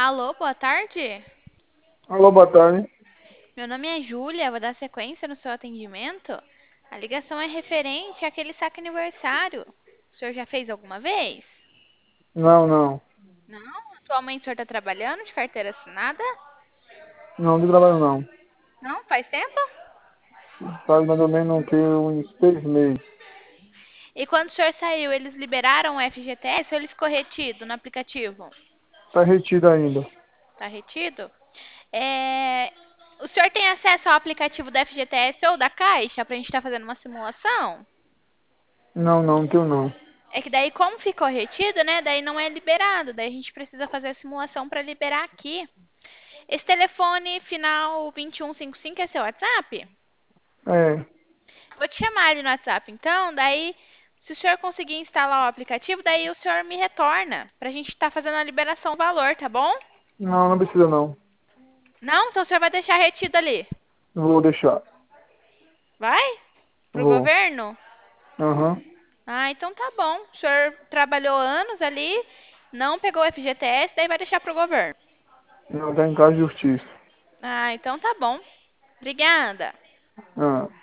Alô, boa tarde. Alô, boa tarde. Meu nome é Júlia, vou dar sequência no seu atendimento. A ligação é referente àquele saque aniversário. O senhor já fez alguma vez? Não, não. Não? Atualmente o senhor está trabalhando de carteira assinada? Não, de trabalho não. Não? Faz tempo? Faz mais ou menos que uns 6 meses. E quando o senhor saiu, eles liberaram o FGTS ou ele ficou retido no aplicativo? Tá retido ainda. Está retido? O senhor tem acesso ao aplicativo da FGTS ou da Caixa para a gente estar fazendo uma simulação? Não, não, tenho não. É que daí, como ficou retido, né? Daí não é liberado. Daí a gente precisa fazer a simulação para liberar aqui. Esse telefone final 2155 é seu WhatsApp? É, Vou te chamar ali no WhatsApp, então. Daí, se o senhor conseguir instalar o aplicativo, daí o senhor me retorna. Pra gente estar fazendo a liberação do valor, tá bom? não, não precisa não. Não? Então o senhor vai deixar retido ali. Vou deixar. Vai? Pro Vou. governo? Aham. Ah, então tá bom. O senhor trabalhou anos ali, não pegou o FGTS, daí vai deixar pro governo. Não, tá em casa de justiça. Ah, então tá bom. Obrigada. Ah.